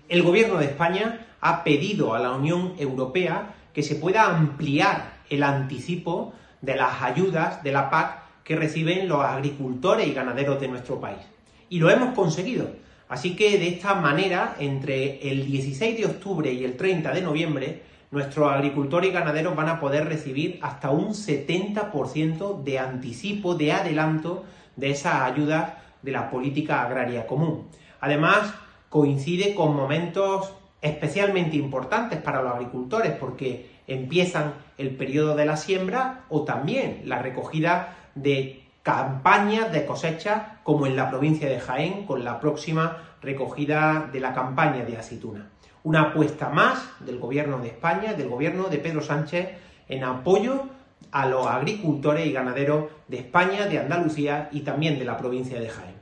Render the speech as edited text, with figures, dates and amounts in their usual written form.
El Gobierno de España ha pedido a la Unión Europea que se pueda ampliar el anticipo de las ayudas de la PAC que reciben los agricultores y ganaderos de nuestro país. Y lo hemos conseguido. Así que de esta manera, entre el 16 de octubre y el 30 de noviembre, nuestros agricultores y ganaderos van a poder recibir hasta un 70% de anticipo, de adelanto de esas ayudas de la política agraria común. Además, coincide con momentos especialmente importantes para los agricultores porque empiezan el periodo de la siembra o también la recogida de campañas de cosecha, como en la provincia de Jaén, con la próxima recogida de la campaña de aceituna. Una apuesta más del Gobierno de España, del Gobierno de Pedro Sánchez, en apoyo a los agricultores y ganaderos de España, de Andalucía y también de la provincia de Jaén.